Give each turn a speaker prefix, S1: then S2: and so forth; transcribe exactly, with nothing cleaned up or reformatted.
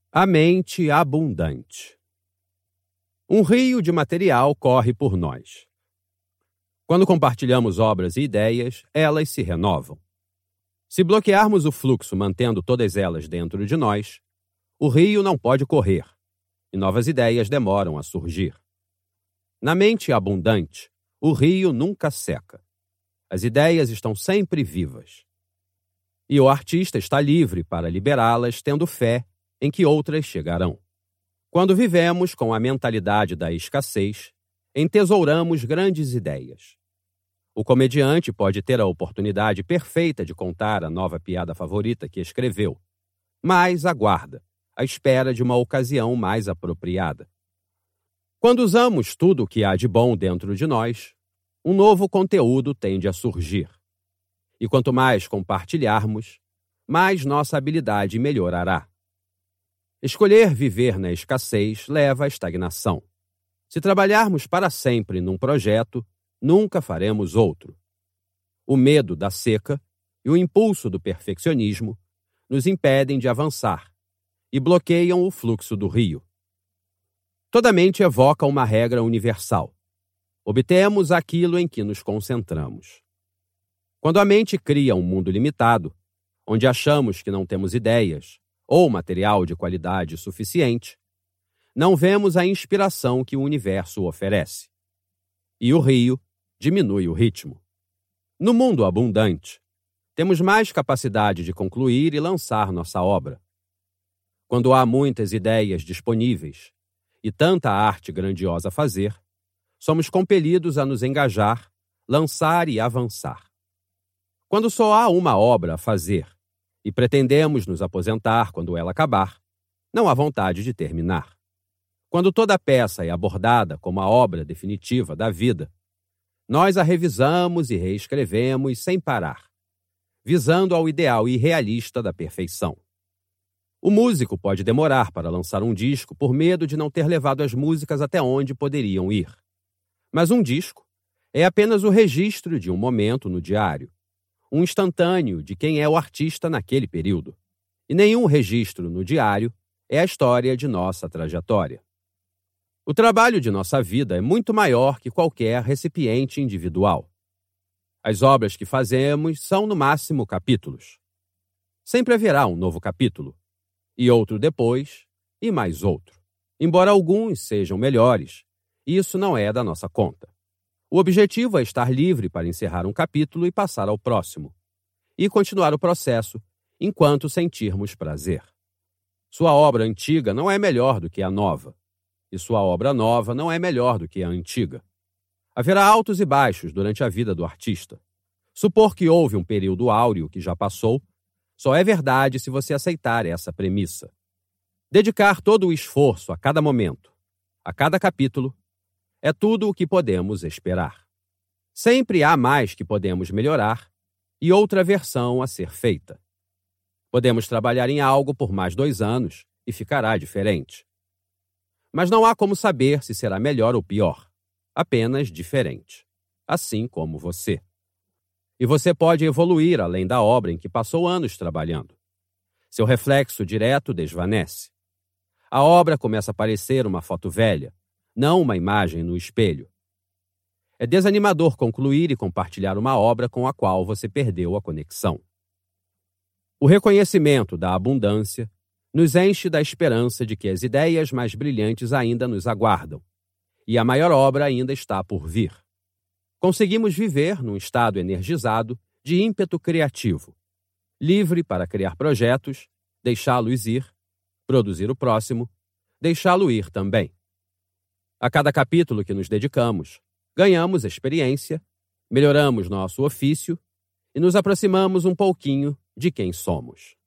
S1: A mente abundante. Um rio de material corre por nós. Quando compartilhamos obras e ideias, elas se renovam. Se bloquearmos o fluxo mantendo todas elas dentro de nós, o rio não pode correr e novas ideias demoram a surgir. Na mente abundante, o rio nunca seca. As ideias estão sempre vivas. E o artista está livre para liberá-las, tendo fé em que outras chegarão. Quando vivemos com a mentalidade da escassez, entesouramos grandes ideias. O comediante pode ter a oportunidade perfeita de contar a nova piada favorita que escreveu, mas aguarda, à espera de uma ocasião mais apropriada. Quando usamos tudo o que há de bom dentro de nós, um novo conteúdo tende a surgir. E quanto mais compartilharmos, mais nossa habilidade melhorará. Escolher viver na escassez leva à estagnação. Se trabalharmos para sempre num projeto, nunca faremos outro. O medo da seca e o impulso do perfeccionismo nos impedem de avançar e bloqueiam o fluxo do rio. Toda mente evoca uma regra universal. Obtemos aquilo em que nos concentramos. Quando a mente cria um mundo limitado, onde achamos que não temos ideias ou material de qualidade suficiente, não vemos a inspiração que o universo oferece. E o rio diminui o ritmo. No mundo abundante, temos mais capacidade de concluir e lançar nossa obra. Quando há muitas ideias disponíveis e tanta arte grandiosa a fazer, somos compelidos a nos engajar, lançar e avançar. Quando só há uma obra a fazer e pretendemos nos aposentar quando ela acabar, não há vontade de terminar. Quando toda peça é abordada como a obra definitiva da vida, nós a revisamos e reescrevemos sem parar, visando ao ideal irrealista da perfeição. O músico pode demorar para lançar um disco por medo de não ter levado as músicas até onde poderiam ir. Mas um disco é apenas o registro de um momento no diário, um instantâneo de quem é o artista naquele período. E nenhum registro no diário é a história de nossa trajetória. O trabalho de nossa vida é muito maior que qualquer recipiente individual. As obras que fazemos são, no máximo, capítulos. Sempre haverá um novo capítulo, e outro depois, e mais outro. Embora alguns sejam melhores, isso não é da nossa conta. O objetivo é estar livre para encerrar um capítulo e passar ao próximo, e continuar o processo enquanto sentirmos prazer. Sua obra antiga não é melhor do que a nova, e sua obra nova não é melhor do que a antiga. Haverá altos e baixos durante a vida do artista. Supor que houve um período áureo que já passou, só é verdade se você aceitar essa premissa. Dedicar todo o esforço a cada momento, a cada capítulo, é tudo o que podemos esperar. Sempre há mais que podemos melhorar e outra versão a ser feita. Podemos trabalhar em algo por mais dois anos e ficará diferente. Mas não há como saber se será melhor ou pior, apenas diferente, assim como você. E você pode evoluir além da obra em que passou anos trabalhando. Seu reflexo direto desvanece. A obra começa a parecer uma foto velha, não uma imagem no espelho. É desanimador concluir e compartilhar uma obra com a qual você perdeu a conexão. O reconhecimento da abundância nos enche da esperança de que as ideias mais brilhantes ainda nos aguardam, e a maior obra ainda está por vir. Conseguimos viver num estado energizado de ímpeto criativo, livre para criar projetos, deixá-los ir, produzir o próximo, deixá-lo ir também. A cada capítulo que nos dedicamos, ganhamos experiência, melhoramos nosso ofício e nos aproximamos um pouquinho de quem somos.